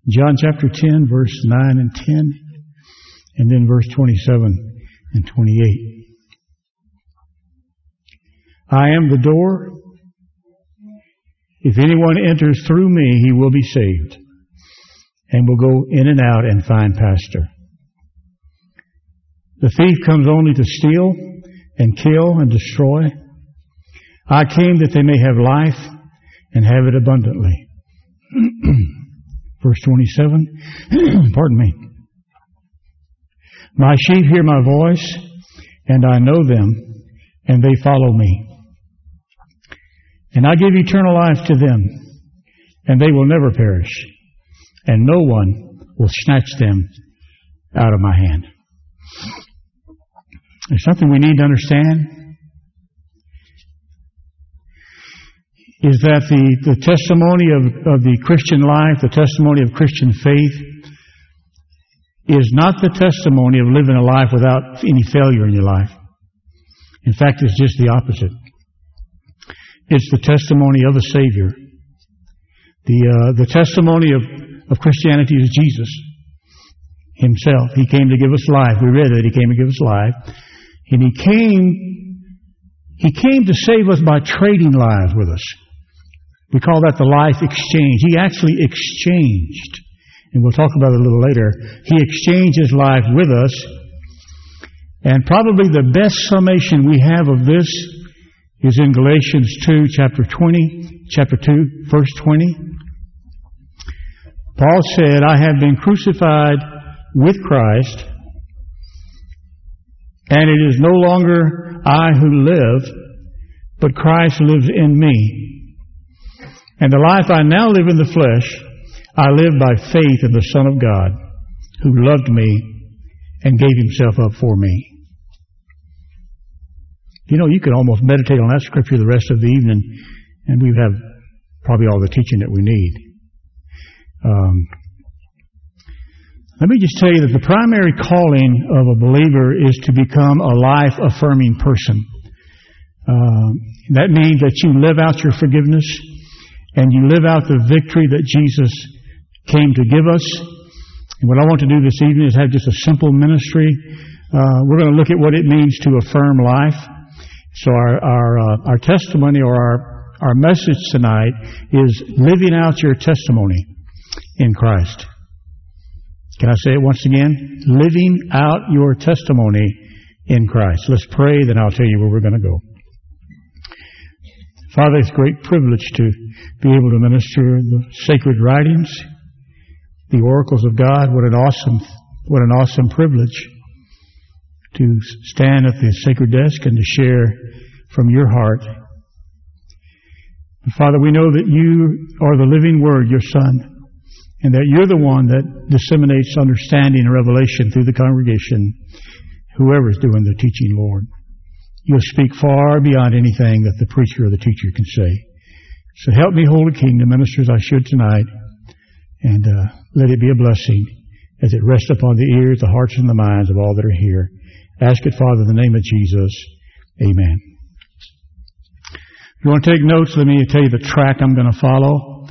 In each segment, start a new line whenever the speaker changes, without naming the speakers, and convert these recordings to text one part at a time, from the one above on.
John chapter 10, verse 9 and 10, and then verse 27 and 28. I am the door. If anyone enters through me, he will be saved, and will go in and out and find pasture. The thief comes only to steal and kill and destroy. I came that they may have life and have it abundantly. Verse 27, pardon me. My sheep hear my voice, and I know them, and they follow me. And I give eternal life to them, and they will never perish, and no one will snatch them out of my hand. There's something we need to understand, is that the testimony of the Christian life, the testimony of Christian faith, is not the testimony of living a life without any failure in your life. In fact, it's just the opposite. It's the testimony of a Savior. The testimony of Christianity is Jesus Himself. He came to give us life. We read that He came to give us life. And He came to save us by trading lives with us. We call that the life exchange. He actually exchanged, and we'll talk about it a little later. He exchanged His life with us. And probably the best summation we have of this is in Galatians 2, chapter 2, verse 20. Paul said, I have been crucified with Christ, and it is no longer I who live, but Christ lives in me. And the life I now live in the flesh, I live by faith in the Son of God, who loved me and gave Himself up for me. You know, you could almost meditate on that scripture the rest of the evening, and we would have probably all the teaching that we need. Let me just tell you that the primary calling of a believer is to become a life-affirming person. That means that you live out your forgiveness, and you live out the victory that Jesus came to give us. And what I want to do this evening is have just a simple ministry. We're going to look at what it means to affirm life. So our testimony, or our message tonight, is living out your testimony in Christ. Can I say it once again? Living out your testimony in Christ. Let's pray, then I'll tell you where we're going to go. Father, it's a great privilege to be able to minister the sacred writings, the oracles of God. What an awesome privilege to stand at the sacred desk and to share from your heart. And Father, we know that you are the living Word, your Son, and that you're the one that disseminates understanding and revelation through the congregation, whoever's doing the teaching, Lord. You'll speak far beyond anything that the preacher or the teacher can say. So help me hold a king to minister as I should tonight, and let it be a blessing as it rests upon the ears, the hearts, and the minds of all that are here. Ask it, Father, in the name of Jesus. Amen. If you want to take notes, let me tell you the track I'm going to follow.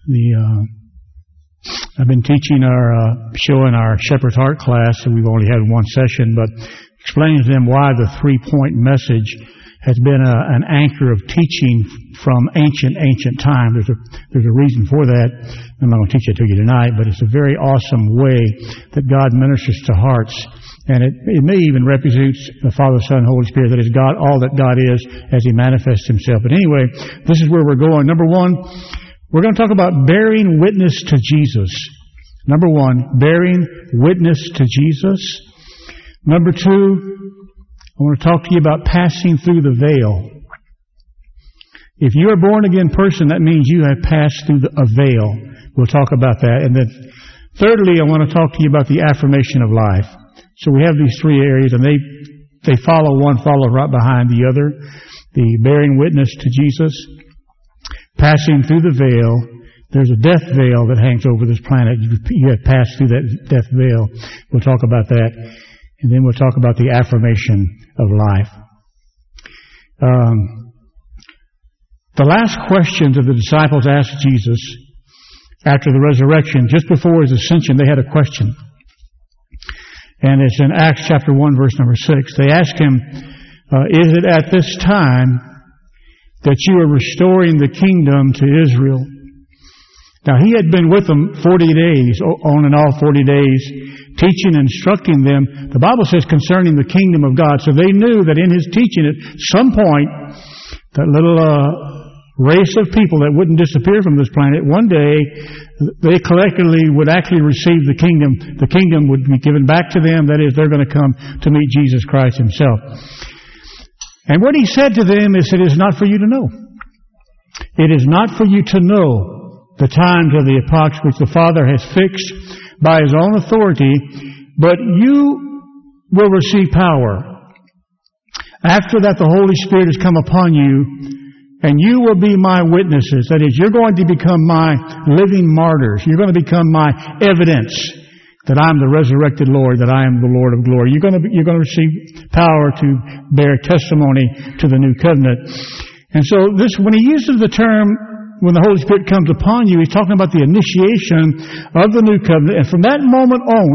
I've been teaching showing our Shepherd's Heart class, and we've only had one session, but explaining to them why the 3-point message has been an anchor of teaching from ancient time. There's a reason for that. I'm not going to teach it to you tonight, but it's a very awesome way that God ministers to hearts. And it may even represent the Father, Son, Holy Spirit, that is God, all that God is as He manifests Himself. But anyway, this is where we're going. Number one, we're going to talk about bearing witness to Jesus. Number one, bearing witness to Jesus. Number two, I want to talk to you about passing through the veil. If you're a born-again person, that means you have passed through a veil. We'll talk about that. And then thirdly, I want to talk to you about the affirmation of life. So we have these three areas, and they follow right behind the other. The bearing witness to Jesus, passing through the veil. There's a death veil that hangs over this planet. You have passed through that death veil. We'll talk about that. And then we'll talk about the affirmation of life. The last questions of the disciples asked Jesus after the resurrection, just before his ascension, they had a question. And it's in Acts chapter 1, verse number 6. They asked him, is it at this time that you are restoring the kingdom to Israel? Now, he had been with them 40 days, on and off 40 days, teaching and instructing them. The Bible says concerning the kingdom of God. So they knew that in his teaching at some point, that little race of people that wouldn't disappear from this planet, one day they collectively would actually receive the kingdom. The kingdom would be given back to them. That is, they're going to come to meet Jesus Christ himself. And what he said to them is, it is not for you to know. It is not for you to know the times of the epochs which the Father has fixed by his own authority, but you will receive power. After that, the Holy Spirit has come upon you, and you will be my witnesses. That is, you're going to become my living martyrs. You're going to become my evidence that I'm the resurrected Lord, that I am the Lord of glory. You're going to receive power to bear testimony to the new covenant. And so this, when he uses the term, when the Holy Spirit comes upon you, he's talking about the initiation of the new covenant. And from that moment on,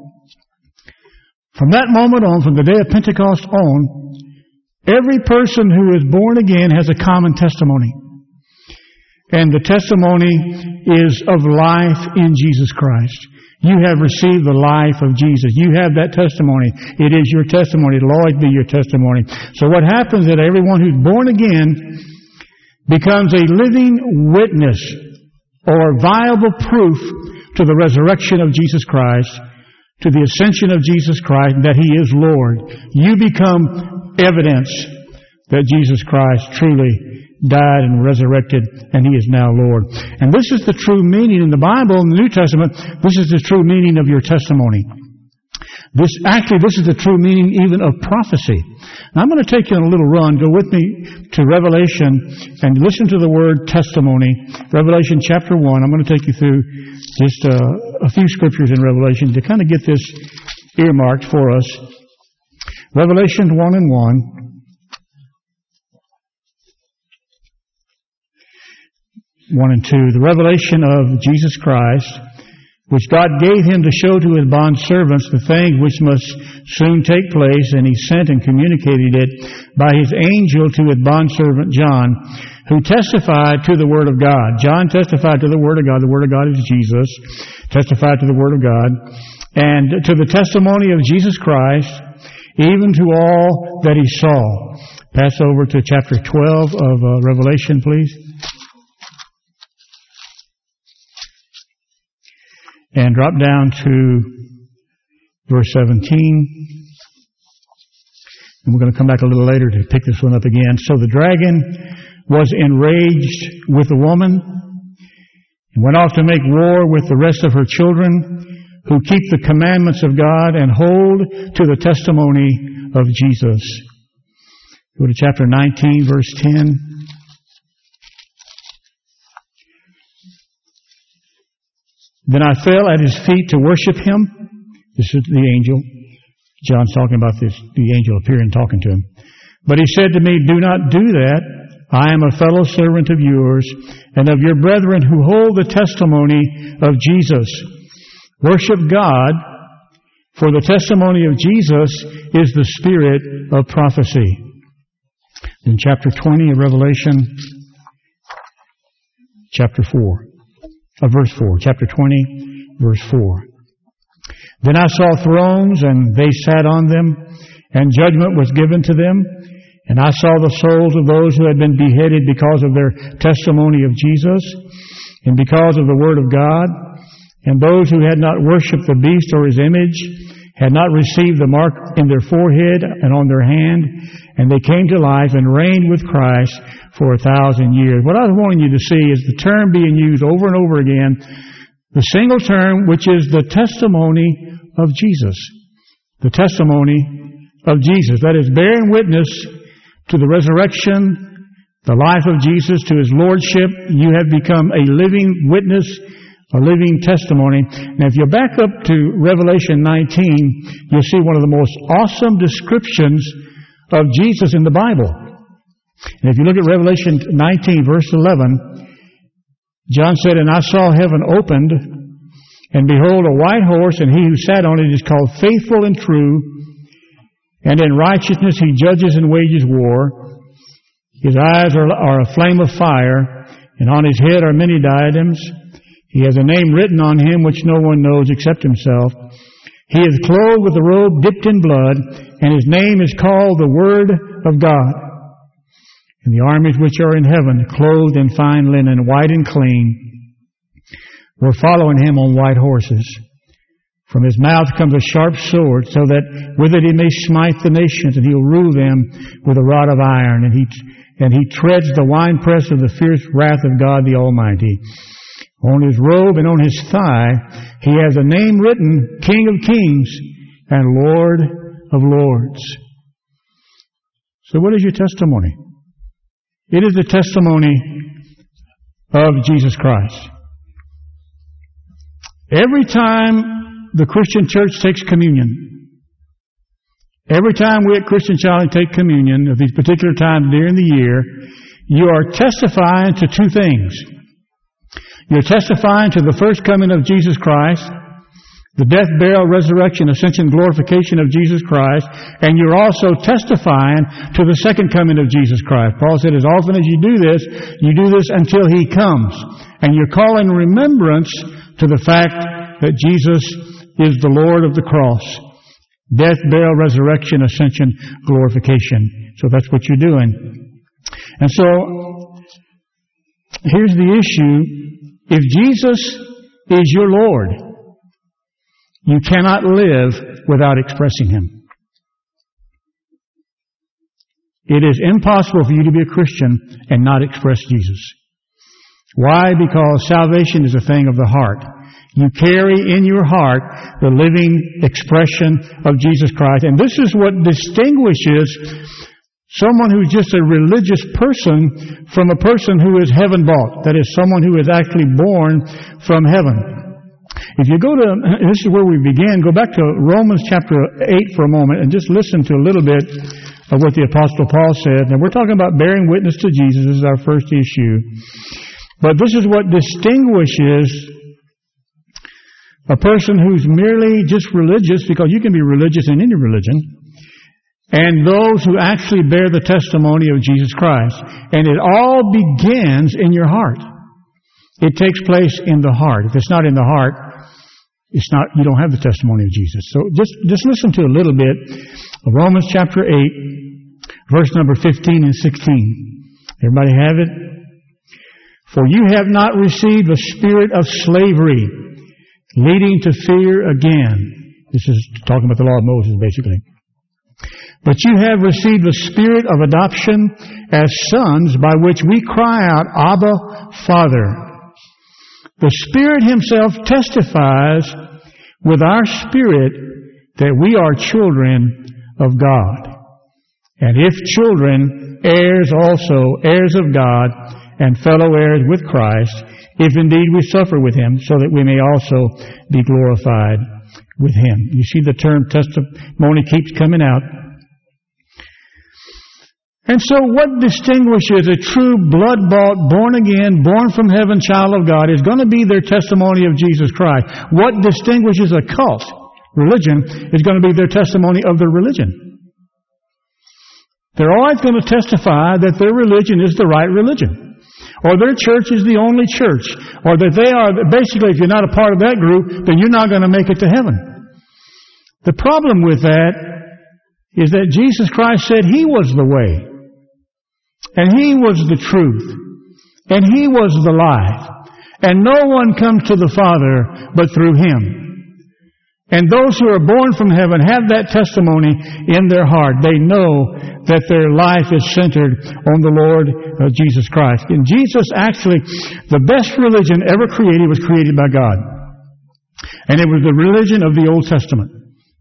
from the day of Pentecost on, every person who is born again has a common testimony. And the testimony is of life in Jesus Christ. You have received the life of Jesus. You have that testimony. It is your testimony. It'll always be your testimony. So what happens is that everyone who's born again becomes a living witness or viable proof to the resurrection of Jesus Christ, to the ascension of Jesus Christ, that he is Lord. You become evidence that Jesus Christ truly died and resurrected, and he is now Lord. And this is the true meaning in the Bible, in the New Testament. This is the true meaning of your testimony. This is the true meaning even of prophecy. Now, I'm going to take you on a little run. Go with me to Revelation and listen to the word testimony. Revelation chapter 1. I'm going to take you through just a few scriptures in Revelation to kind of get this earmarked for us. Revelation 1 and 1. 1 and 2. The revelation of Jesus Christ, which God gave him to show to his bondservants the things which must soon take place, and he sent and communicated it by his angel to his bondservant John, who testified to the Word of God. John testified to the Word of God. The Word of God is Jesus. Testified to the Word of God. And to the testimony of Jesus Christ, even to all that he saw. Pass over to chapter 12 of Revelation, please. And drop down to verse 17. And we're going to come back a little later to pick this one up again. So the dragon was enraged with the woman and went off to make war with the rest of her children who keep the commandments of God and hold to the testimony of Jesus. Go to chapter 19, verse 10. Then I fell at his feet to worship him. This is the angel. John's talking about this, the angel appearing talking to him. But he said to me, do not do that. I am a fellow servant of yours and of your brethren who hold the testimony of Jesus. Worship God, for the testimony of Jesus is the spirit of prophecy. In chapter 20 of Revelation, chapter 4. Verse 4, chapter 20, verse 4. Then I saw thrones, and they sat on them, and judgment was given to them. And I saw the souls of those who had been beheaded because of their testimony of Jesus, and because of the Word of God, and those who had not worshipped the beast or his image, had not received the mark in their forehead and on their hand, and they came to life and reigned with Christ for 1,000 years. What I was wanting you to see is the term being used over and over again, the single term, which is the testimony of Jesus. The testimony of Jesus. That is, bearing witness to the resurrection, the life of Jesus, to his lordship. You have become a living witness, a living testimony. Now, if you back up to Revelation 19, you'll see one of the most awesome descriptions of Jesus in the Bible. And if you look at Revelation 19, verse 11, John said, "And I saw heaven opened, and behold, a white horse, and he who sat on it is called Faithful and True, and in righteousness he judges and wages war. His eyes are a flame of fire, and on his head are many diadems. He has a name written on him which no one knows except himself. He is clothed with a robe dipped in blood, and his name is called the Word of God. And the armies which are in heaven, clothed in fine linen, white and clean, were following him on white horses. From his mouth comes a sharp sword, so that with it he may smite the nations, and he'll rule them with a rod of iron, and he treads the winepress of the fierce wrath of God the Almighty. On his robe and on his thigh he has a name written, King of Kings and Lord of Lords." So what is your testimony? It is the testimony of Jesus Christ. Every time the Christian church takes communion, every time we at Christian Challenge take communion at these particular times during the year, you are testifying to two things. You're testifying to the first coming of Jesus Christ, the death, burial, resurrection, ascension, glorification of Jesus Christ, and you're also testifying to the second coming of Jesus Christ. Paul said, as often as you do this until He comes. And you're calling remembrance to the fact that Jesus is the Lord of the cross. Death, burial, resurrection, ascension, glorification. So that's what you're doing. And so, here's the issue. If Jesus is your Lord, you cannot live without expressing Him. It is impossible for you to be a Christian and not express Jesus. Why? Because salvation is a thing of the heart. You carry in your heart the living expression of Jesus Christ. And this is what distinguishes someone who's just a religious person from a person who is heaven-bought. That is, someone who is actually born from heaven. If you go to, this is where we begin, go back to Romans chapter 8 for a moment and just listen to a little bit of what the Apostle Paul said. Now, we're talking about bearing witness to Jesus. This is our first issue. But this is what distinguishes a person who's merely just religious, because you can be religious in any religion, and those who actually bear the testimony of Jesus Christ. And it all begins in your heart. It takes place in the heart. If it's not in the heart, you don't have the testimony of Jesus. So just listen to a little bit of Romans chapter 8, verse number 15 and 16. Everybody have it? "For you have not received a spirit of slavery, leading to fear again." This is talking about the law of Moses, basically. "But you have received the spirit of adoption as sons, by which we cry out, Abba, Father. The Spirit Himself testifies with our spirit that we are children of God. And if children, heirs also, heirs of God, and fellow heirs with Christ, if indeed we suffer with Him, so that we may also be glorified with Him." You see the term testimony keeps coming out. And so what distinguishes a true blood-bought, born-again, born from heaven child of God is going to be their testimony of Jesus Christ. What distinguishes a cult, religion, is going to be their testimony of their religion. They're always going to testify that their religion is the right religion, or their church is the only church, or that they are, basically, if you're not a part of that group, then you're not going to make it to heaven. The problem with that is that Jesus Christ said He was the way, and He was the truth, and He was the life, and no one comes to the Father but through Him. And those who are born from heaven have that testimony in their heart. They know that their life is centered on the Lord Jesus Christ. And Jesus, actually, the best religion ever created was created by God. And it was the religion of the Old Testament.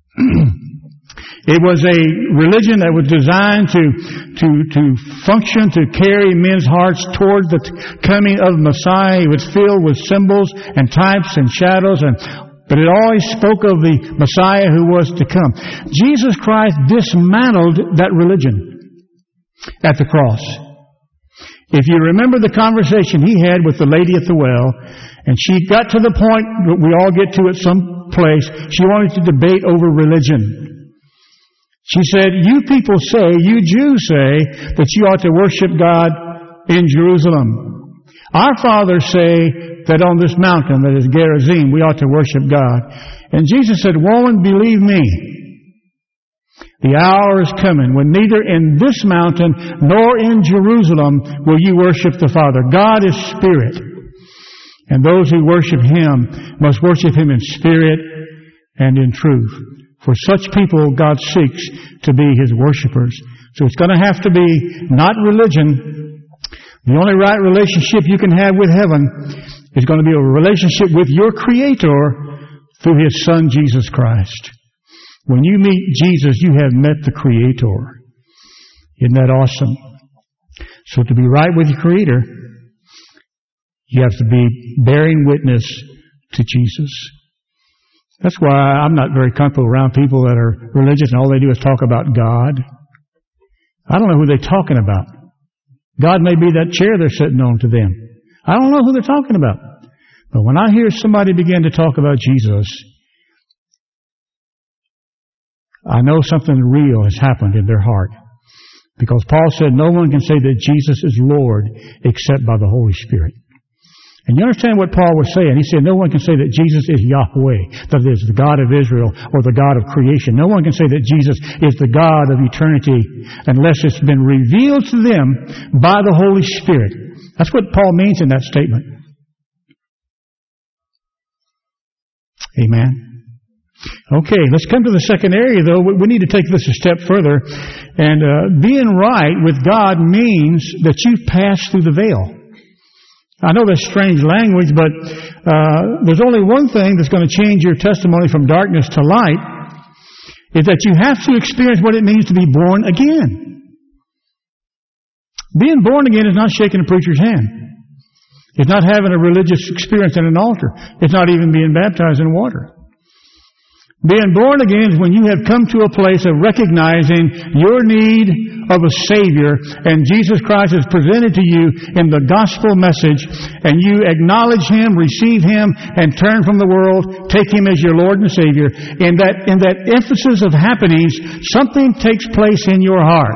It was a religion that was designed to function, to carry men's hearts toward the coming of Messiah. It was filled with symbols and types and shadows, but it always spoke of the Messiah who was to come. Jesus Christ dismantled that religion at the cross. If you remember the conversation he had with the lady at the well, and she got to the point that we all get to at some place, she wanted to debate over religion. She said, you people say, you Jews say, that you ought to worship God in Jerusalem. Our fathers say that on this mountain, that is Gerizim, we ought to worship God. And Jesus said, woman, believe me, the hour is coming when neither in this mountain nor in Jerusalem will you worship the Father. God is spirit, and those who worship Him must worship Him in spirit and in truth. For such people God seeks to be His worshipers. So it's going to have to be not religion. The only right relationship you can have with heaven is going to be a relationship with your Creator through His Son, Jesus Christ. When you meet Jesus, you have met the Creator. Isn't that awesome? So to be right with your Creator, you have to be bearing witness to Jesus. That's why I'm not very comfortable around people that are religious and all they do is talk about God. I don't know who they're talking about. God may be that chair they're sitting on to them. I don't know who they're talking about. But when I hear somebody begin to talk about Jesus, I know something real has happened in their heart. Because Paul said no one can say that Jesus is Lord except by the Holy Spirit. And you understand what Paul was saying? He said no one can say that Jesus is Yahweh, that is the God of Israel or the God of creation. No one can say that Jesus is the God of eternity unless it's been revealed to them by the Holy Spirit. That's what Paul means in that statement. Amen. Okay, let's come to the second area, though. We need to take this a step further. And being right with God means that you've passed through the veil. I know that's strange language, but there's only one thing that's going to change your testimony from darkness to light, is that you have to experience what it means to be born again. Being born again is not shaking a preacher's hand. It's not having a religious experience at an altar. It's not even being baptized in water. Being born again is when you have come to a place of recognizing your need of a Savior, and Jesus Christ is presented to you in the gospel message, and you acknowledge Him, receive Him, and turn from the world, take Him as your Lord and Savior. In that emphasis of happenings, something takes place in your heart.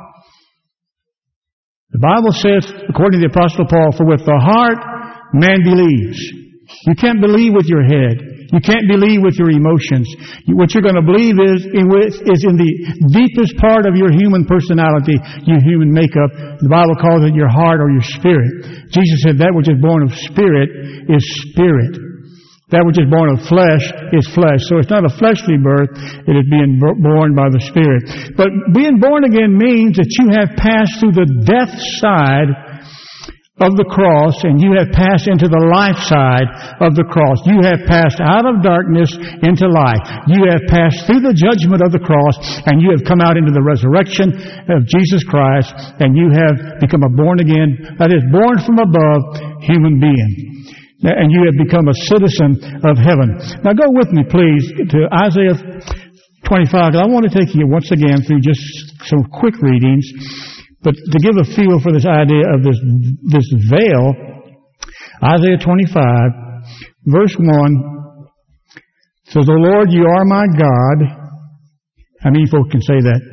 The Bible says, according to the Apostle Paul, for with the heart man believes. You can't believe with your head. You can't believe with your emotions. What you're going to believe is in the deepest part of your human personality, your human makeup. The Bible calls it your heart or your spirit. Jesus said that which is born of spirit is spirit. That which is born of flesh is flesh. So it's not a fleshly birth. It is being born by the Spirit. But being born again means that you have passed through the death side of the cross, and you have passed into the life side of the cross. You have passed out of darkness into light. You have passed through the judgment of the cross, and you have come out into the resurrection of Jesus Christ, and you have become a born again, that is, born from above human being. And you have become a citizen of heaven. Now go with me, please, to Isaiah 25. I want to take you once again through just some quick readings. But to give a feel for this idea of this veil, Isaiah 25, verse 1 says, O Lord, you are my God. How many folk can say that?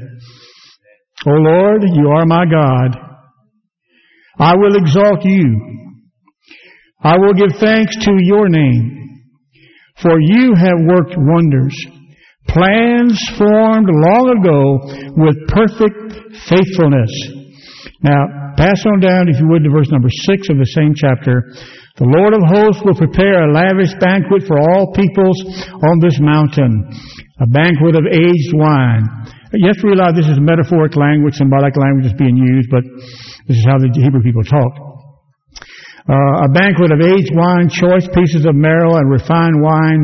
O Lord, you are my God. I will exalt you. I will give thanks to your name, for you have worked wonders, plans formed long ago with perfect faithfulness. Now, pass on down, if you would, to verse number 6 of the same chapter. The Lord of hosts will prepare a lavish banquet for all peoples on this mountain, a banquet of aged wine. You have to realize this is metaphoric language, symbolic language is being used, but this is how the Hebrew people talk. A banquet of aged wine, choice pieces of marrow, and refined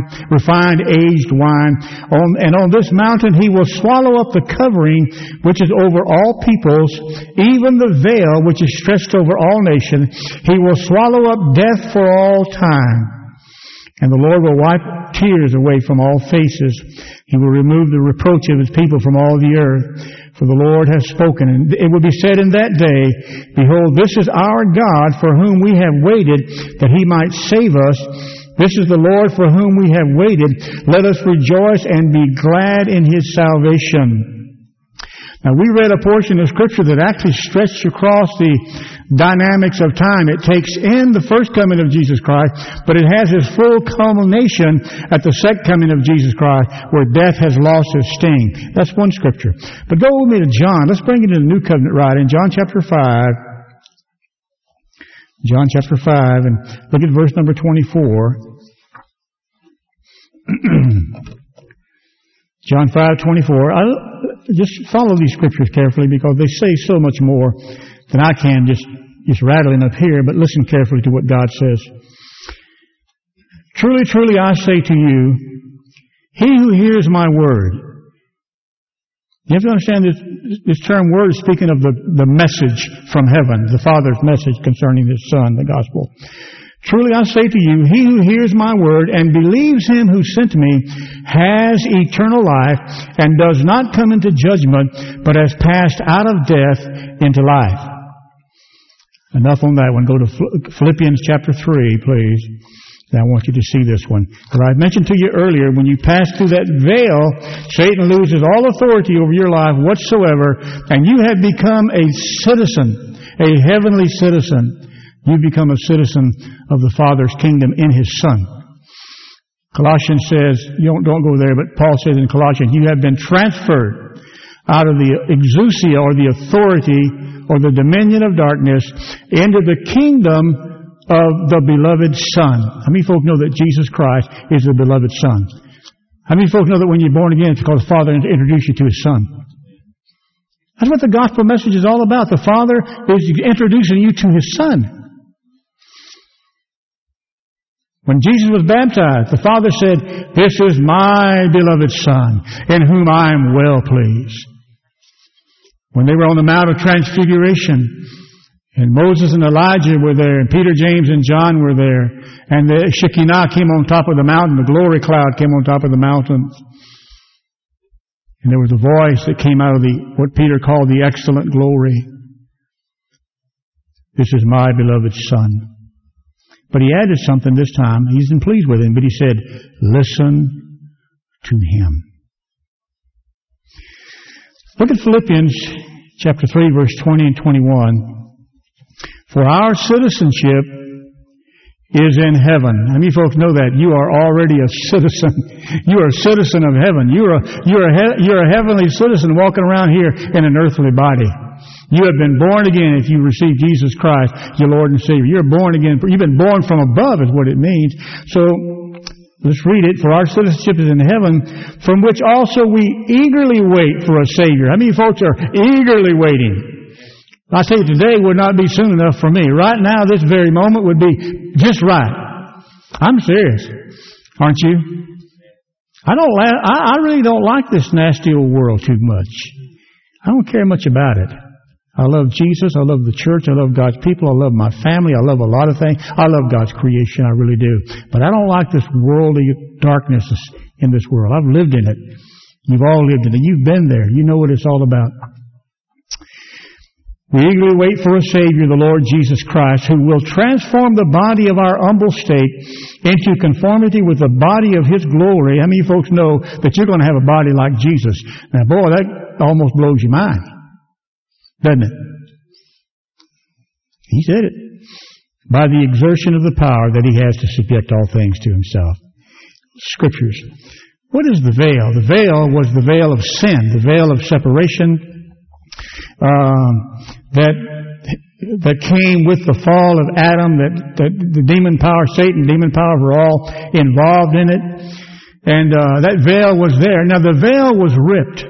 aged wine. And on this mountain he will swallow up the covering which is over all peoples, even the veil which is stretched over all nations. He will swallow up death for all time. And the Lord will wipe tears away from all faces. He will remove the reproach of His people from all the earth. For the Lord has spoken. And it will be said in that day, Behold, this is our God for whom we have waited, that He might save us. This is the Lord for whom we have waited. Let us rejoice and be glad in His salvation. Now, we read a portion of Scripture that actually stretched across the dynamics of time. It takes in the first coming of Jesus Christ, but it has its full culmination at the second coming of Jesus Christ, where death has lost its sting. That's one Scripture. But go with me to John. Let's bring it to the New Covenant right in John chapter 5. John chapter 5, and look at verse number 24. John 5:24. Just follow these scriptures carefully, because they say so much more than I can just rattling up here, but listen carefully to what God says. Truly, truly, I say to you, he who hears my word. You have to understand this term word is speaking of the message from heaven, the Father's message concerning His Son, the gospel. Truly I say to you, he who hears my word and believes Him who sent me has eternal life and does not come into judgment, but has passed out of death into life. Enough on that one. Go to Philippians chapter 3, please. Now I want you to see this one. For I mentioned to you earlier, when you pass through that veil, Satan loses all authority over your life whatsoever, and you have become a citizen, a heavenly citizen. You become a citizen of the Father's kingdom in His Son. Colossians says, don't go there, but Paul says in Colossians, you have been transferred out of the exousia, or the authority, or the dominion of darkness, into the kingdom of the beloved Son. How many folk know that Jesus Christ is the beloved Son? How many folk know that when you're born again, it's because the Father introduced you to His Son? That's what the gospel message is all about. The Father is introducing you to His Son. When Jesus was baptized, the Father said, this is my beloved Son, in whom I am well pleased. When they were on the Mount of Transfiguration, and Moses and Elijah were there, and Peter, James, and John were there, and the Shekinah came on top of the mountain, the glory cloud came on top of the mountains. And there was a voice that came out of what Peter called the excellent glory. This is my beloved Son. But he added something this time. He isn't pleased with him, but he said, listen to Him. Look at Philippians chapter 3, verse 20 and 21. For our citizenship is in heaven. How many folks know that? You are already a citizen. You are a citizen of heaven. You're a heavenly citizen walking around here in an earthly body. You have been born again if you receive Jesus Christ, your Lord and Savior. You're born again. You've been born from above is what it means. So, let's read it. For our citizenship is in heaven, from which also we eagerly wait for a Savior. How many folks are eagerly waiting? I tell you, today would not be soon enough for me. Right now, this very moment would be just right. I'm serious. Aren't you? I really don't like this nasty old world too much. I don't care much about it. I love Jesus. I love the church. I love God's people. I love my family. I love a lot of things. I love God's creation. I really do. But I don't like this worldly darkness in this world. I've lived in it. You've all lived in it. You've been there. You know what it's all about. We eagerly wait for a Savior, the Lord Jesus Christ, who will transform the body of our humble state into conformity with the body of His glory. How many folks know that you're going to have a body like Jesus? Now, boy, that almost blows your mind, doesn't it? He said it. By the exertion of the power that He has to subject all things to Himself. Scriptures. What is the veil? The veil was the veil of sin, the veil of separation, that came with the fall of Adam, that the demon power, Satan, demon power were all involved in it. And that veil was there. Now the veil was ripped.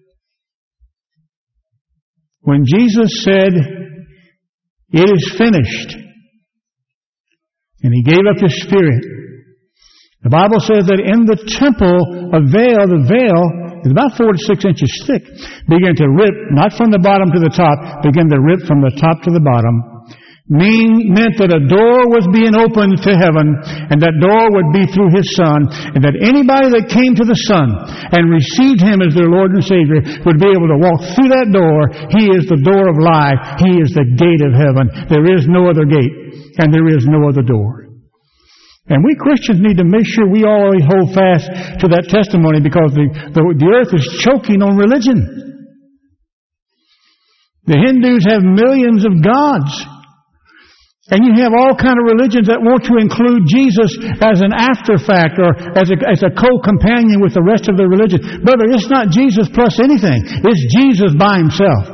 When Jesus said, it is finished, and He gave up His Spirit, the Bible says that in the temple, the veil is about 4 to 6 inches thick, began to rip, not from the bottom to the top, began to rip from the top to the bottom. meant that a door was being opened to heaven, and that door would be through His Son, and that anybody that came to the Son and received Him as their Lord and Savior would be able to walk through that door. He is the door of life. He is the gate of heaven. There is no other gate, and there is no other door. And we Christians need to make sure we always hold fast to that testimony, because the earth is choking on religion. The Hindus have millions of gods. And you have all kind of religions that want to include Jesus as an after fact, or as a co-companion with the rest of the religion. Brother, it's not Jesus plus anything. It's Jesus by Himself.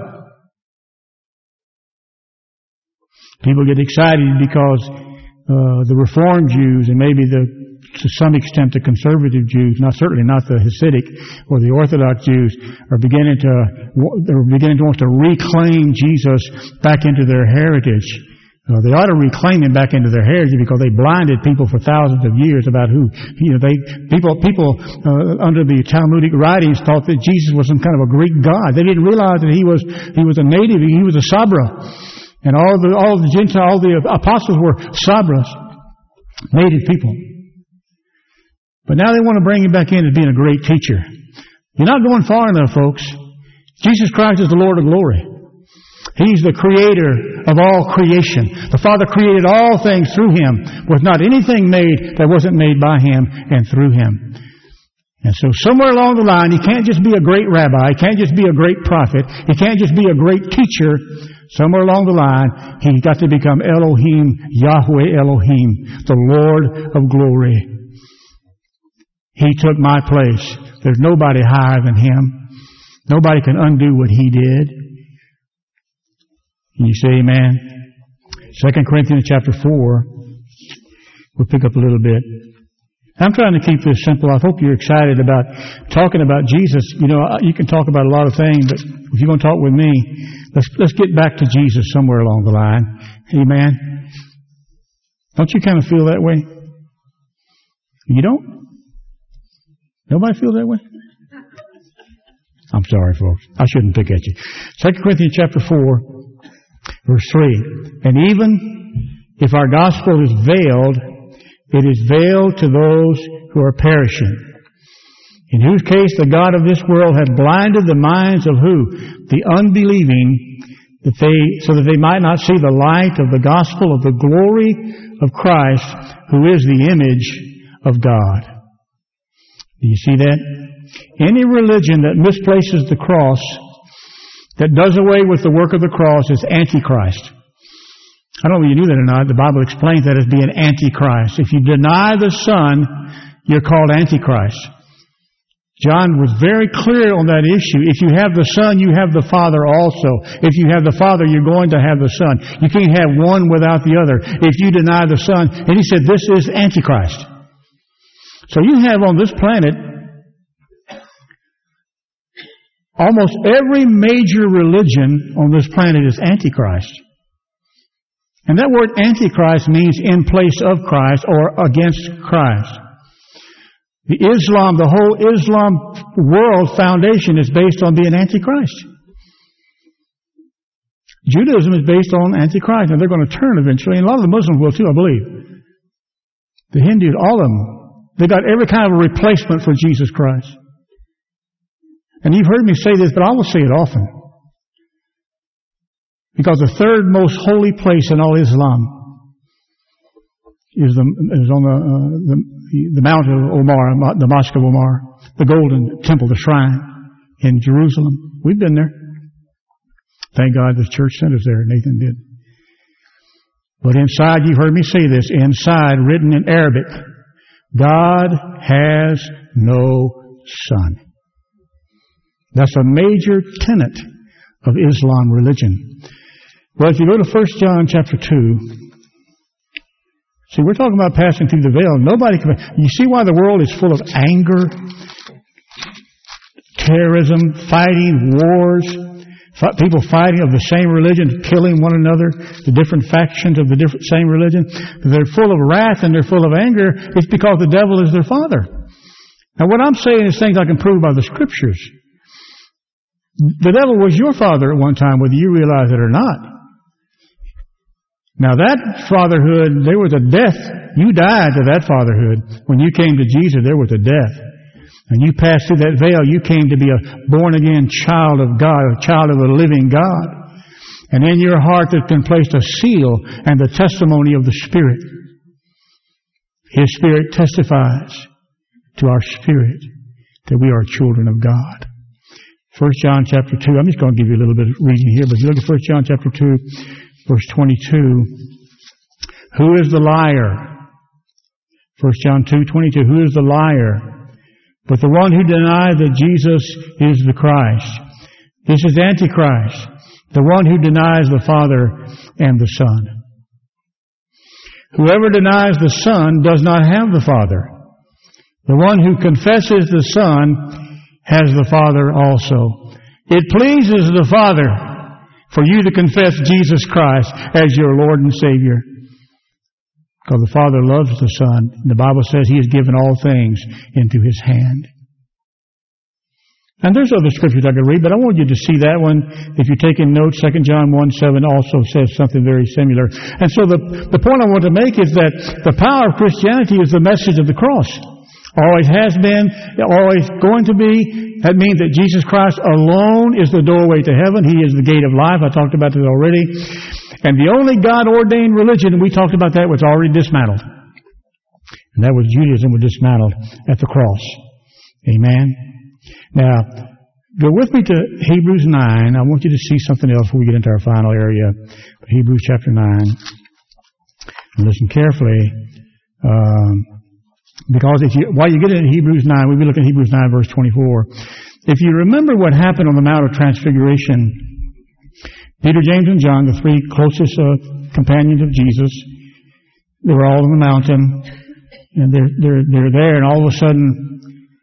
People get excited because the Reformed Jews, and maybe to some extent the conservative Jews, certainly not the Hasidic or the Orthodox Jews, are beginning to want to reclaim Jesus back into their heritage. They ought to reclaim Him back into their heritage, because they blinded people for thousands of years about who, people under the Talmudic writings thought that Jesus was some kind of a Greek god. They didn't realize that He was a native, He was a Sabra. And all the Gentiles, all the apostles were Sabras, native people. But now they want to bring Him back in as being a great teacher. You're not going far enough, folks. Jesus Christ is the Lord of glory. He's the creator of all creation. The Father created all things through Him. Was not anything made that wasn't made by Him and through Him. And so somewhere along the line, He can't just be a great rabbi. He can't just be a great prophet. He can't just be a great teacher. Somewhere along the line, He's got to become Elohim, Yahweh Elohim, the Lord of glory. He took my place. There's nobody higher than Him. Nobody can undo what He did. Can you say amen? 2 Corinthians chapter 4. We'll pick up a little bit. I'm trying to keep this simple. I hope you're excited about talking about Jesus. You can talk about a lot of things, but if you're going to talk with me, let's get back to Jesus somewhere along the line. Amen? Don't you kind of feel that way? You don't? Nobody feels that way? I'm sorry, folks. I shouldn't pick at you. 2 Corinthians chapter 4. Verse 3, and even if our gospel is veiled, it is veiled to those who are perishing, in whose case the God of this world hath blinded the minds of who? The unbelieving, so that they might not see the light of the gospel of the glory of Christ, who is the image of God. Do you see that? Any religion that misplaces the cross, that does away with the work of the cross, is Antichrist. I don't know if you knew that or not. The Bible explains that as being Antichrist. If you deny the Son, you're called Antichrist. John was very clear on that issue. If you have the Son, you have the Father also. If you have the Father, you're going to have the Son. You can't have one without the other. If you deny the Son, and he said this is Antichrist. So you have on this planet almost every major religion on this planet is Antichrist. And that word Antichrist means in place of Christ or against Christ. The whole Islam world foundation is based on being Antichrist. Judaism is based on Antichrist, and they're going to turn eventually, and a lot of the Muslims will too, I believe. The Hindus, all of them, they got every kind of a replacement for Jesus Christ. And you've heard me say this, but I will say it often. Because the third most holy place in all Islam is on the Mount of Omar, the Mosque of Omar, the Golden Temple, the shrine in Jerusalem. We've been there. Thank God the church sent us there. Nathan did. But inside, you've heard me say this, inside, written in Arabic, God has no son. That's a major tenet of Islam religion. Well, if you go to 1 John chapter 2, see, we're talking about passing through the veil. You see why the world is full of anger, terrorism, fighting, wars, people fighting of the same religion, killing one another, the different factions of the same religion. They're full of wrath and they're full of anger. It's because the devil is their father. Now, what I'm saying is things I can prove by the Scriptures. The devil was your father at one time, whether you realize it or not. Now that fatherhood, there was a death. You died to that fatherhood. When you came to Jesus, there was a death. And you passed through that veil. You came to be a born-again child of God, a child of the living God. And in your heart there's been placed a seal and the testimony of the Spirit. His Spirit testifies to our spirit that we are children of God. 1 John chapter 2, I'm just going to give you a little bit of reading here, but if you look at 1 John chapter 2, verse 22, who is the liar? 1 John 2:22, who is the liar? But the one who denies that Jesus is the Christ. This is Antichrist, the one who denies the Father and the Son. Whoever denies the Son does not have the Father. The one who confesses the Son has the Father also. It pleases the Father for you to confess Jesus Christ as your Lord and Savior. Because the Father loves the Son. The Bible says He has given all things into His hand. And there's other scriptures I could read, but I want you to see that one. If you're taking notes, 2 John 1:7 also says something very similar. And so the point I want to make is that the power of Christianity is the message of the cross. Always has been, always going to be. That means that Jesus Christ alone is the doorway to heaven. He is the gate of life. I talked about this already. And the only God-ordained religion, we talked about that, was already dismantled. And that was Judaism was dismantled at the cross. Amen. Now, go with me to Hebrews 9. I want you to see something else before we get into our final area. Hebrews chapter 9. And listen carefully. Because while you get into Hebrews 9, we'll be looking at Hebrews 9 verse 24. If you remember what happened on the Mount of Transfiguration, Peter, James, and John, the three closest companions of Jesus, they were all on the mountain, and they're there, and all of a sudden,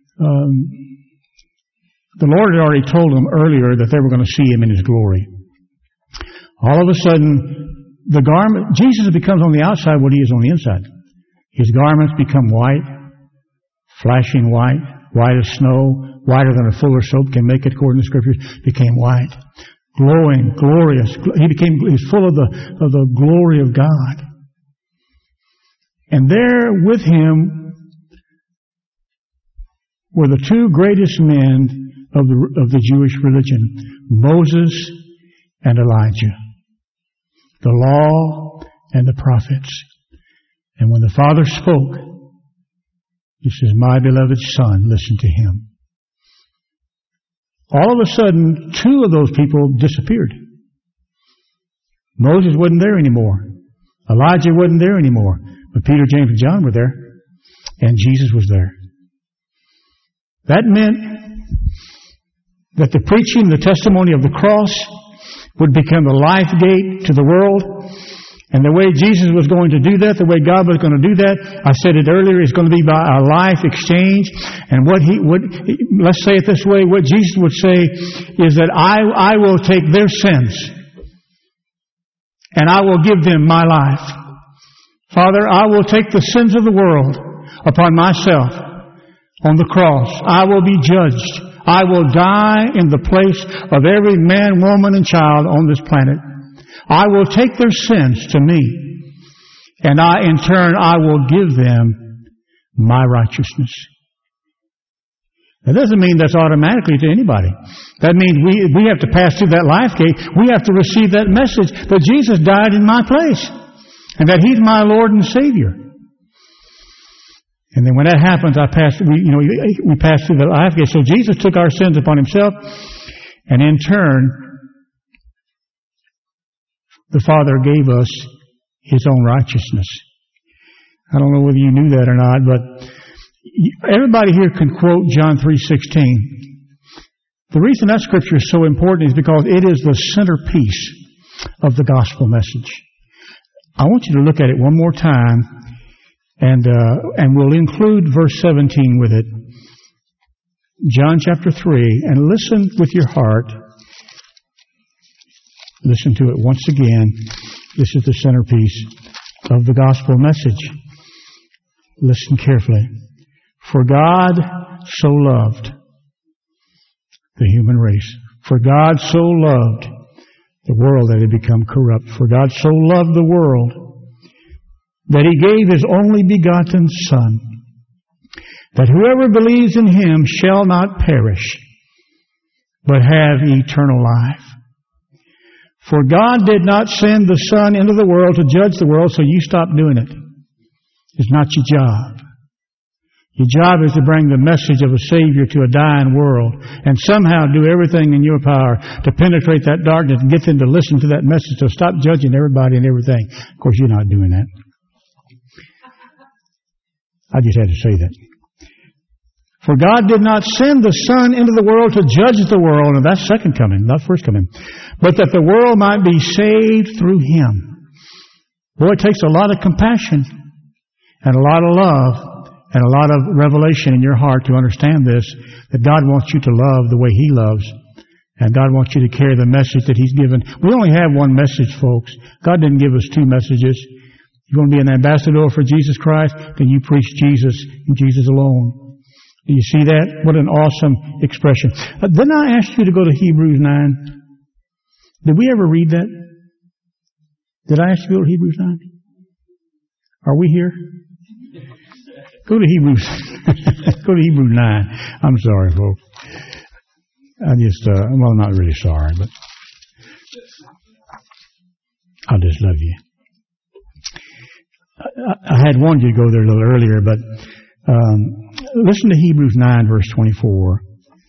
the Lord had already told them earlier that they were going to see Him in His glory. All of a sudden, the garment, Jesus becomes on the outside what He is on the inside. His garments become white, flashing white, white as snow, whiter than a fuller soap can make it, according to the Scriptures, became white. Glowing, glorious. He was full of the glory of God. And there with Him were the two greatest men of the Jewish religion, Moses and Elijah. The law and the prophets. And when the Father spoke, He says, "My beloved Son, listen to Him." All of a sudden, two of those people disappeared. Moses wasn't there anymore. Elijah wasn't there anymore. But Peter, James, and John were there. And Jesus was there. That meant that the preaching, the testimony of the cross would become the life gate to the world. And the way Jesus was going to do that, the way God was going to do that, I said it earlier, is going to be by a life exchange. And let's say it this way, what Jesus would say is that I will take their sins and I will give them my life. Father, I will take the sins of the world upon myself on the cross. I will be judged. I will die in the place of every man, woman, and child on this planet. I will take their sins to me, and in turn, I will give them my righteousness. That doesn't mean that's automatically to anybody. That means we have to pass through that life gate. We have to receive that message that Jesus died in my place, and that He's my Lord and Savior. And then when that happens, we pass through the life gate. So Jesus took our sins upon Himself, and in turn, the Father gave us His own righteousness. I don't know whether you knew that or not, but everybody here can quote John 3:16. The reason that scripture is so important is because it is the centerpiece of the gospel message. I want you to look at it one more time, and we'll include verse 17 with it. John chapter 3, and listen with your heart. Listen to it once again. This is the centerpiece of the gospel message. Listen carefully. For God so loved the human race. For God so loved The world that had become corrupt. For God so loved the world that He gave His only begotten Son, that whoever believes in Him shall not perish, but have eternal life. For God did not send the Son into the world to judge the world, so you stop doing it. It's not your job. Your job is to bring the message of a Savior to a dying world and somehow do everything in your power to penetrate that darkness and get them to listen to that message. So stop judging everybody and everything. Of course, you're not doing that. I just had to say that. For God did not send the Son into the world to judge the world, and that's second coming, not first coming, but that the world might be saved through Him. Boy, it takes a lot of compassion and a lot of love and a lot of revelation in your heart to understand this, that God wants you to love the way He loves, and God wants you to carry the message that He's given. We only have one message, folks. God didn't give us two messages. You want to be an ambassador for Jesus Christ? Then you preach Jesus and Jesus alone. Do you see that? What an awesome expression. Didn't I ask you to go to Hebrews 9? Did we ever read that? Did I ask you to go to Hebrews 9? Are we here? Go to Hebrews. Go to Hebrews 9. I'm sorry, folks. I'm not really sorry, but I just love you. I had wanted you to go there a little earlier, but listen to Hebrews 9, verse 24.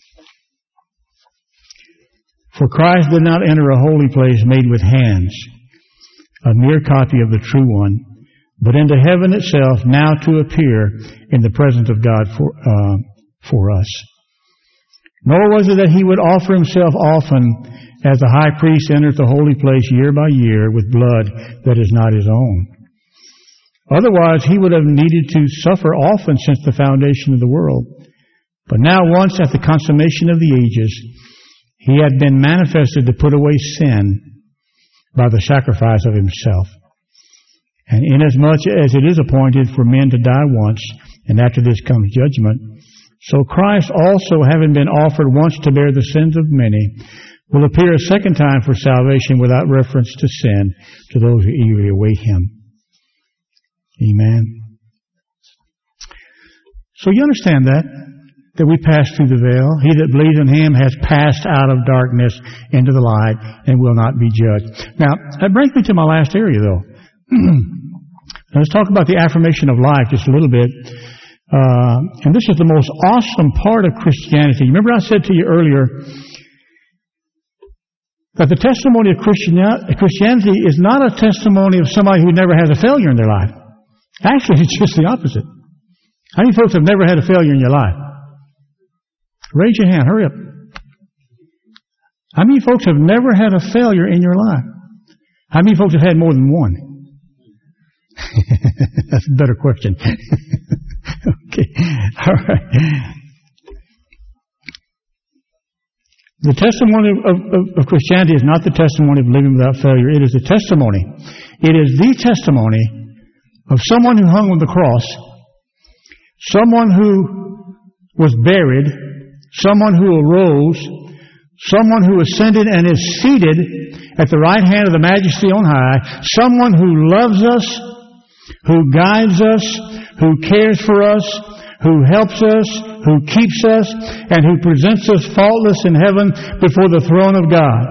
For Christ did not enter a holy place made with hands, a mere copy of the true one, but into heaven itself, now to appear in the presence of God for us. Nor was it that He would offer Himself often, as the high priest enters the holy place year by year with blood that is not His own. Otherwise, He would have needed to suffer often since the foundation of the world. But now once at the consummation of the ages, He had been manifested to put away sin by the sacrifice of Himself. And inasmuch as it is appointed for men to die once, and after this comes judgment, so Christ also, having been offered once to bear the sins of many, will appear a second time for salvation without reference to sin to those who eagerly await Him. Amen. So you understand that we pass through the veil. He that believes in Him has passed out of darkness into the light and will not be judged. Now, that brings me to my last area, though. Let's talk about the affirmation of life just a little bit. And this is the most awesome part of Christianity. Remember I said to you earlier that the testimony of Christianity is not a testimony of somebody who never has a failure in their life. Actually, it's just the opposite. How many folks have never had a failure in your life? Raise your hand. Hurry up. How many folks have never had a failure in your life? How many folks have had more than one? That's a better question. Okay. All right. The testimony of Christianity is not the testimony of living without failure. It is the testimony. It is the testimony of someone who hung on the cross, someone who was buried, someone who arose, someone who ascended and is seated at the right hand of the Majesty on high, someone who loves us, who guides us, who cares for us, who helps us, who keeps us, and who presents us faultless in heaven before the throne of God.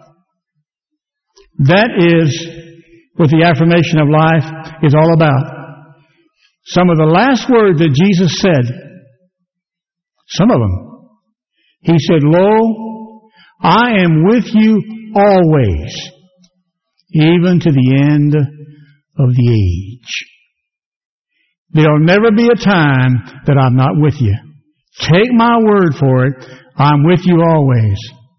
That is what the affirmation of life is all about. Some of the last words that Jesus said, some of them, He said, "Lo, I am with you always, even to the end of the age." There'll never be a time that I'm not with you. Take my word for it. I'm with you always.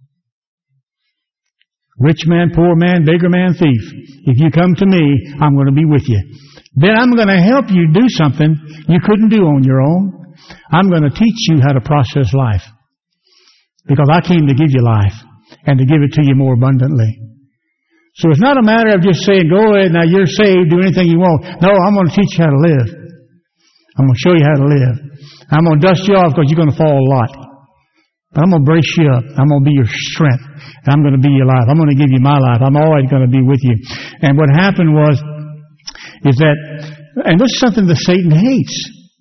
Rich man, poor man, beggar man, thief. If you come to me, I'm going to be with you. Then I'm going to help you do something you couldn't do on your own. I'm going to teach you how to process life. Because I came to give you life and to give it to you more abundantly. So it's not a matter of just saying, go ahead, now you're saved, do anything you want. No, I'm going to teach you how to live. I'm going to show you how to live. I'm going to dust you off because you're going to fall a lot. But I'm going to brace you up. I'm going to be your strength. And I'm going to be your life. I'm going to give you my life. I'm always going to be with you. And what happened is that, and this is something that Satan hates.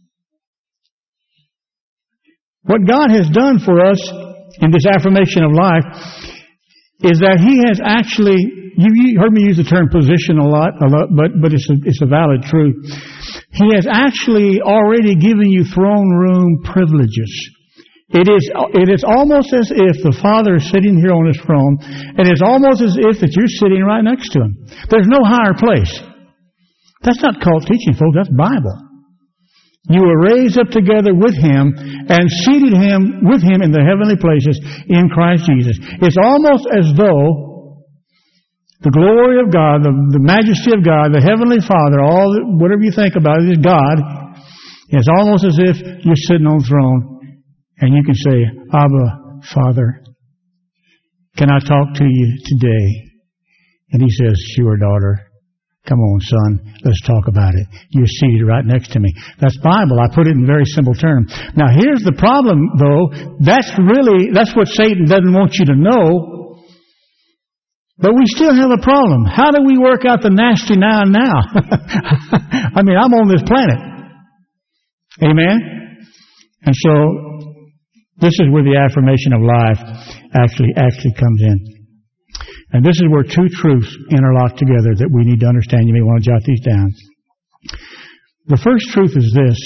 What God has done for us in this affirmation of life is that He has actually, you heard me use the term position a lot, but it's a valid truth. He has actually already given you throne room privileges. It is almost as if the Father is sitting here on His throne, and it's almost as if that you're sitting right next to Him. There's no higher place. That's not cult teaching, folks. That's Bible. You were raised up together with Him and seated with Him in the heavenly places in Christ Jesus. It's almost as though the glory of God, the majesty of God, the Heavenly Father, whatever you think about it is God. It's almost as if you're sitting on the throne. And you can say, Abba, Father, can I talk to you today? And He says, sure, daughter. Come on, son. Let's talk about it. You're seated right next to me. That's Bible. I put it in very simple terms. Now, here's the problem, though. That's what Satan doesn't want you to know. But we still have a problem. How do we work out the nasty now and now? I mean, I'm on this planet. Amen? And so, this is where the affirmation of life actually comes in. And this is where two truths interlock together that we need to understand. You may want to jot these down. The first truth is this,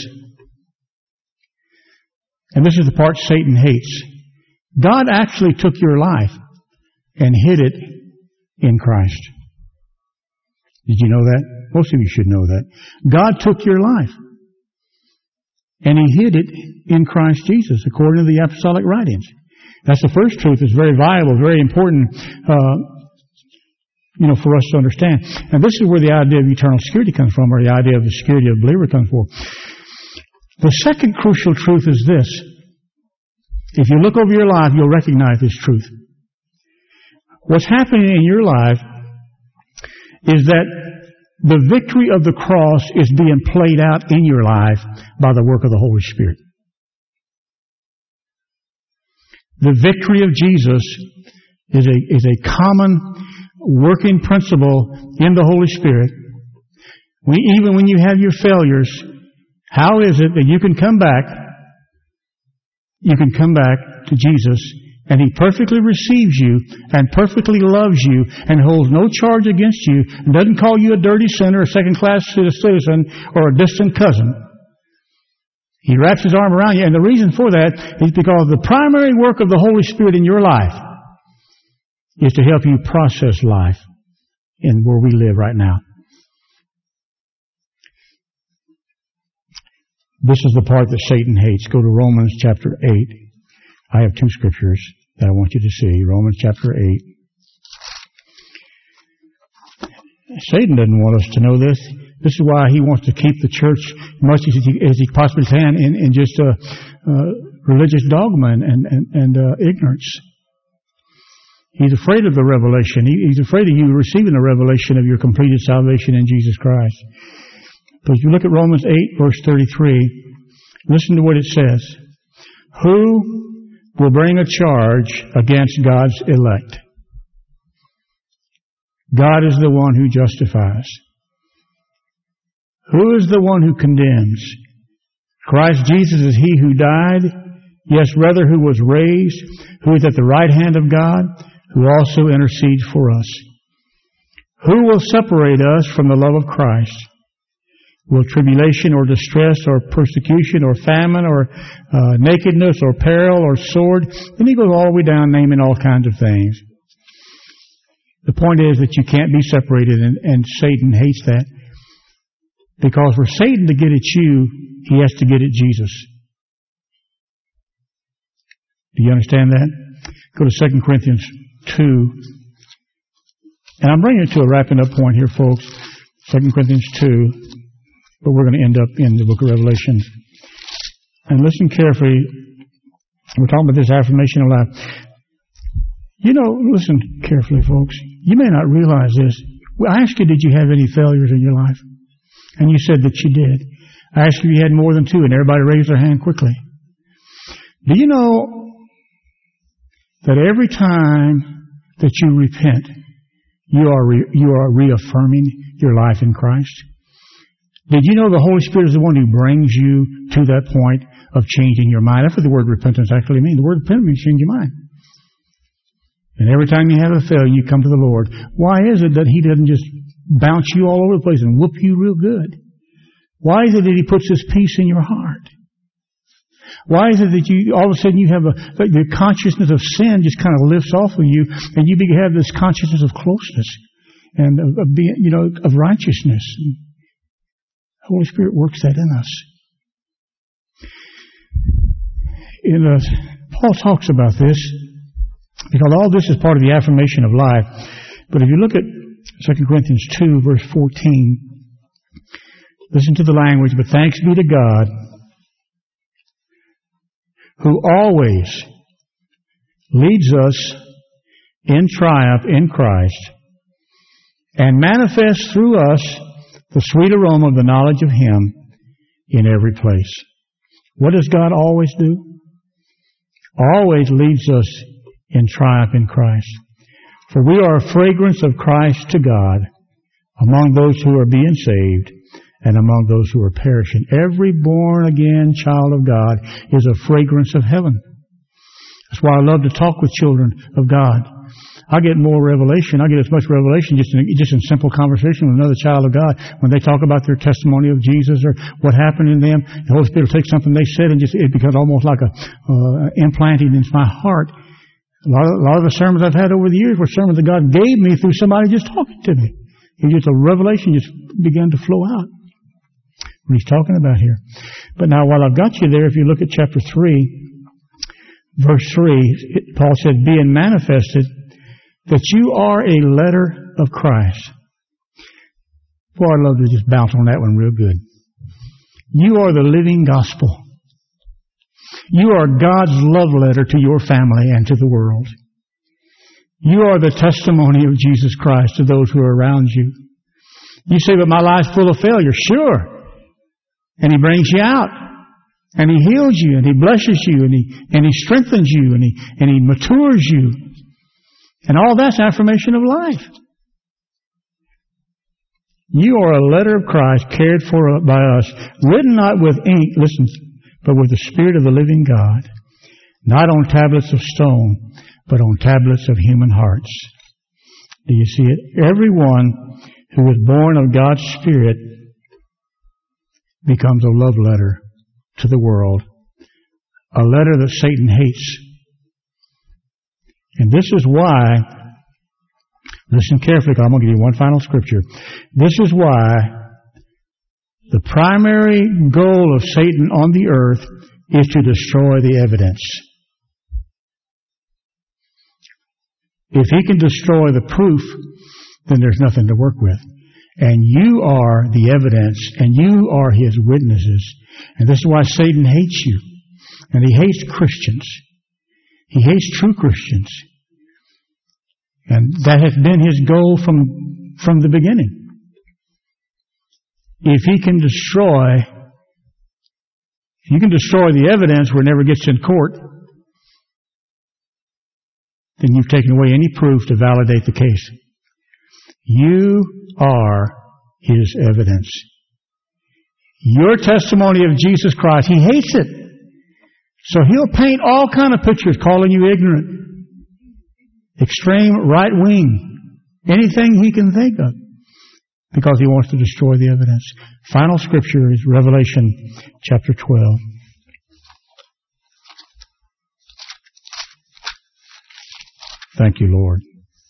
and this is the part Satan hates. God actually took your life and hid it in Christ. Did you know that? Most of you should know that. God took your life. And He hid it in Christ Jesus, according to the apostolic writings. That's the first truth. It's very valuable, very important, for us to understand. And this is where the idea of eternal security comes from, or the idea of the security of the believer comes from. The second crucial truth is this. If you look over your life, you'll recognize this truth. What's happening in your life is that the victory of the cross is being played out in your life by the work of the Holy Spirit. The victory of Jesus is a common working principle in the Holy Spirit. Even when you have your failures, how is it that you can come back? You can come back to Jesus, and He perfectly receives you and perfectly loves you and holds no charge against you and doesn't call you a dirty sinner, a second-class citizen, or a distant cousin. He wraps His arm around you, and the reason for that is because the primary work of the Holy Spirit in your life is to help you process life in where we live right now. This is the part that Satan hates. Go to Romans chapter 8. I have two scriptures that I want you to see. Romans chapter 8. Satan doesn't want us to know this. This is why he wants to keep the church as much as he possibly can in just religious dogma and ignorance. He's afraid of the revelation. He's afraid of you receiving the revelation of your completed salvation in Jesus Christ. But if you look at Romans 8, verse 33, listen to what it says. Who will bring a charge against God's elect? God is the one who justifies. Who is the one who condemns? Christ Jesus is He who died, yes, rather who was raised, who is at the right hand of God, who also intercedes for us. Who will separate us from the love of Christ? Will tribulation or distress or persecution or famine or nakedness or peril or sword? And he goes all the way down naming all kinds of things. The point is that you can't be separated, and Satan hates that. Because for Satan to get at you, he has to get at Jesus. Do you understand that? Go to 2 Corinthians 2. And I'm bringing it to a wrapping up point here, folks. 2 Corinthians 2. But we're going to end up in the book of Revelation. And listen carefully. We're talking about this affirmation of life. Listen carefully, folks. You may not realize this. I asked you, did you have any failures in your life? And you said that you did. I asked you if you had more than two, and everybody raised their hand quickly. Do you know that every time that you repent, you are reaffirming your life in Christ? Did you know the Holy Spirit is the one who brings you to that point of changing your mind? That's what the word repentance actually means. The word repentance means change your mind. And every time you have a failure, you come to the Lord. Why is it that He doesn't just bounce you all over the place and whoop you real good? Why is it that He puts His peace in your heart? Why is it that you all of a sudden you have the consciousness of sin just kind of lifts off of you, and you have this consciousness of closeness and of being, of righteousness? The Holy Spirit works that in us. Paul talks about this because all this is part of the affirmation of life. But if you look at 2 Corinthians 2, verse 14, listen to the language. But thanks be to God, who always leads us in triumph in Christ and manifests through us the sweet aroma of the knowledge of Him in every place. What does God always do? Always leads us in triumph in Christ. For we are a fragrance of Christ to God among those who are being saved and among those who are perishing. Every born-again child of God is a fragrance of heaven. That's why I love to talk with children of God. I get more revelation. I get as much revelation just in simple conversation with another child of God. When they talk about their testimony of Jesus or what happened in them, the Holy Spirit will take something they said and it becomes almost like implanted into my heart. A lot of the sermons I've had over the years were sermons that God gave me through somebody just talking to me. A revelation just began to flow out. What He's talking about here. But now while I've got you there, if you look at chapter 3, verse 3, Paul said, being manifested that you are a letter of Christ. Boy, I'd love to just bounce on that one real good. You are the living gospel. You are God's love letter to your family and to the world. You are the testimony of Jesus Christ to those who are around you. You say, but my life's full of failure. Sure. And He brings you out. And He heals you. And He blesses you. And He strengthens you. And He matures you. And all that's affirmation of life. You are a letter of Christ cared for by us, written not with ink, listen, but with the Spirit of the living God, not on tablets of stone, but on tablets of human hearts. Do you see it? Everyone who is born of God's Spirit becomes a love letter to the world, a letter that Satan hates. And this is why, listen carefully, I'm going to give you one final scripture. This is why the primary goal of Satan on the earth is to destroy the evidence. If he can destroy the proof, then there's nothing to work with. And you are the evidence, and you are his witnesses. And this is why Satan hates you. And he hates Christians. He hates true Christians. And that has been his goal from the beginning. If you can destroy the evidence where it never gets in court, then you've taken away any proof to validate the case. You are his evidence. Your testimony of Jesus Christ, he hates it. So he'll paint all kind of pictures calling you ignorant, extreme right wing, anything he can think of, because he wants to destroy the evidence. Final scripture is Revelation chapter 12. Thank you, Lord.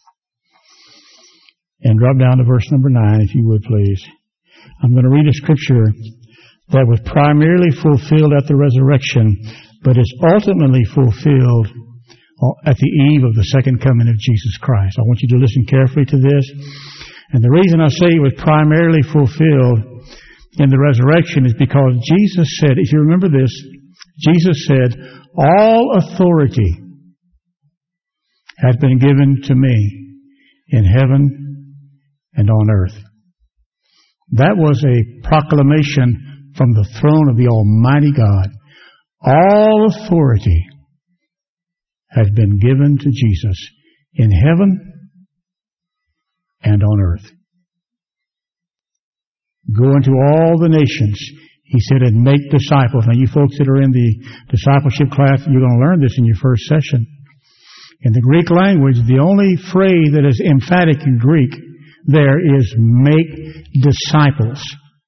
And drop down to verse number 9, if you would, please. I'm going to read a scripture that was primarily fulfilled at the resurrection, but is ultimately fulfilled at the eve of the second coming of Jesus Christ. I want you to listen carefully to this. And the reason I say it was primarily fulfilled in the resurrection is because Jesus said, if you remember this, Jesus said, all authority has been given to me in heaven and on earth. That was a proclamation from the throne of the Almighty God. All authority has been given to Jesus in heaven and on earth. Go into all the nations, he said, and make disciples. Now, you folks that are in the discipleship class, you're going to learn this in your first session. In the Greek language, the only phrase that is emphatic in Greek there is make disciples.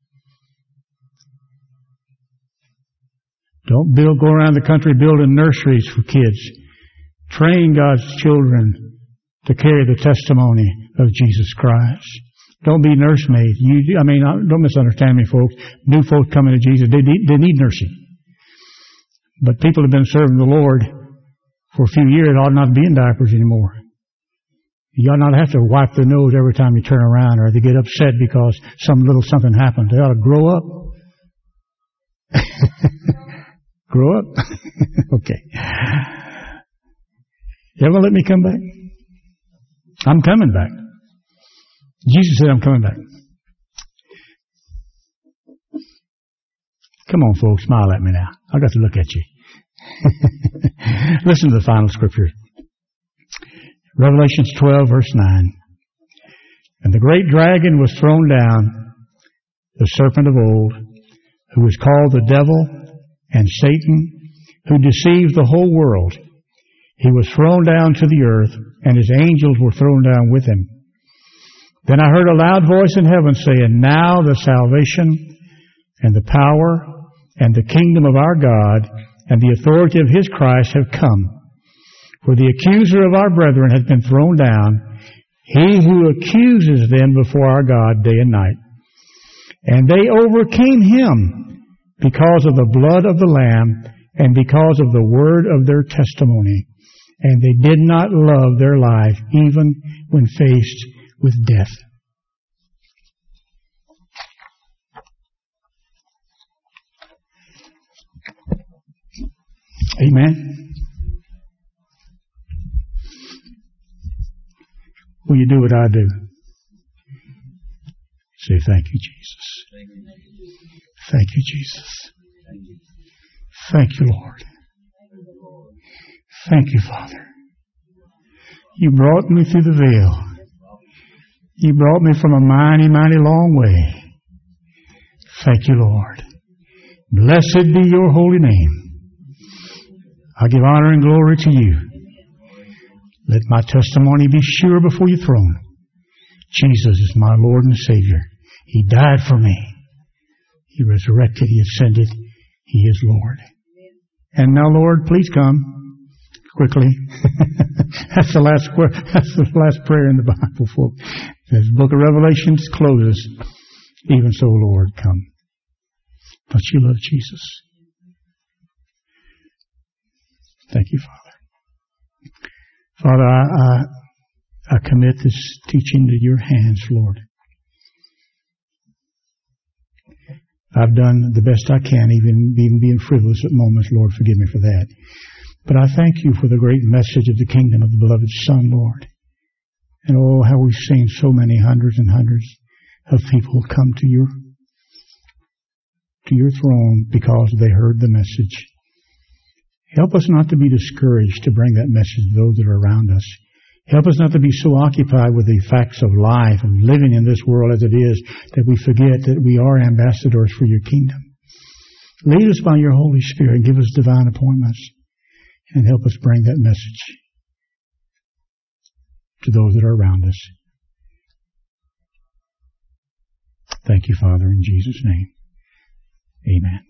Don't go around the country building nurseries for kids. Train God's children to carry the testimony of Jesus Christ. Don't be nursemaids. Don't misunderstand me, folks. New folks coming to Jesus, they need nursing. But people have been serving the Lord for a few years ought not be in diapers anymore. You ought not have to wipe their nose every time you turn around, or they get upset because some little something happened. They ought to grow up. Grow up? Okay. You ever let me come back? I'm coming back. Jesus said I'm coming back. Come on, folks, smile at me now. I got to look at you. Listen to the final scripture. Revelations 12, verse 9. And the great dragon was thrown down, the serpent of old, who is called the devil and Satan, who deceives the whole world. He was thrown down to the earth, and his angels were thrown down with him. Then I heard a loud voice in heaven saying, Now the salvation and the power and the kingdom of our God and the authority of His Christ have come. For the accuser of our brethren has been thrown down, he who accuses them before our God day and night. And they overcame him because of the blood of the Lamb and because of the word of their testimony. And they did not love their life even when faced with death. Amen. Will you do what I do? Say, thank you, Jesus. Thank you, Jesus. Thank you, Lord. Thank you, Father. You brought me through the veil. You brought me from a mighty, mighty long way. Thank you, Lord. Blessed be your holy name. I give honor and glory to you. Let my testimony be sure before your throne. Jesus is my Lord and Savior. He died for me. He resurrected. He ascended. He is Lord. And now, Lord, please come quickly. That's the last prayer in the Bible, folks. As the book of Revelations closes, even so, Lord, come. Don't you love Jesus? Thank you, Father. Father, I commit this teaching to your hands, Lord. I've done the best I can, even being frivolous at moments. Lord, forgive me for that. But I thank you for the great message of the kingdom of the beloved Son, Lord. And oh, how we've seen so many hundreds and hundreds of people come to your throne because they heard the message. Help us not to be discouraged to bring that message to those that are around us. Help us not to be so occupied with the facts of life and living in this world as it is that we forget that we are ambassadors for your kingdom. Lead us by your Holy Spirit and give us divine appointments and help us bring that message to those that are around us. Thank you, Father, in Jesus' name. Amen.